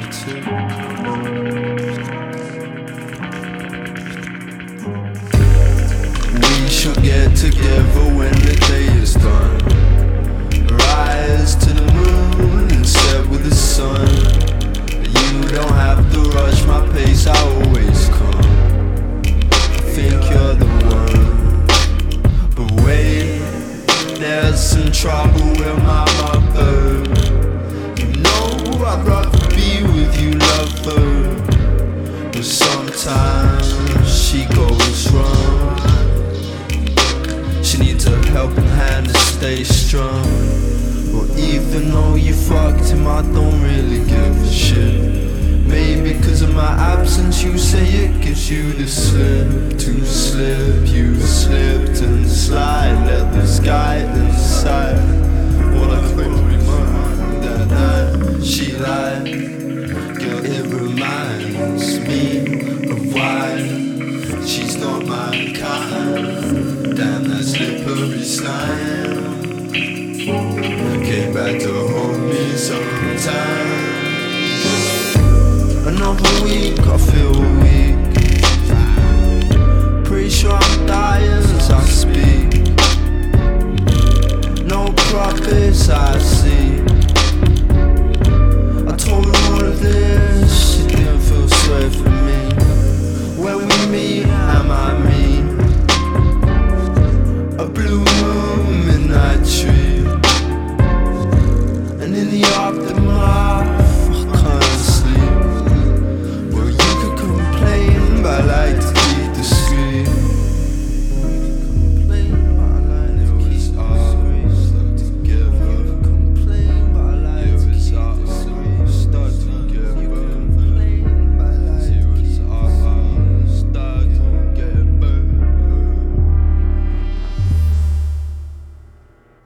too. We should get together when the day is done. Rise to the moon and set with the sun. You don't have to rush my pace, I always come. I think you're the one. But wait, there's some trouble with my mother. You know I'd rather be with you, lover. But sometimes she goes wrong. She needs a helping hand to stay strong. Well, even though you fucked him, I don't really give a shit. Maybe cause of my absence you say it gives you the slip. To slip, you slipped and slide. Let this guy inside. All I claim to be mine, that she lied. Girl, it reminds me of why she's not my kind. Damn, that slippery slime came back to haunt me sometime. Another week, I feel weak. Pretty sure I'm dying as I speak. No profits I see. I told her all of this, she didn't feel sorry for me. When we meet, am I mean? A blue moon, midnight tree. And in the afternoon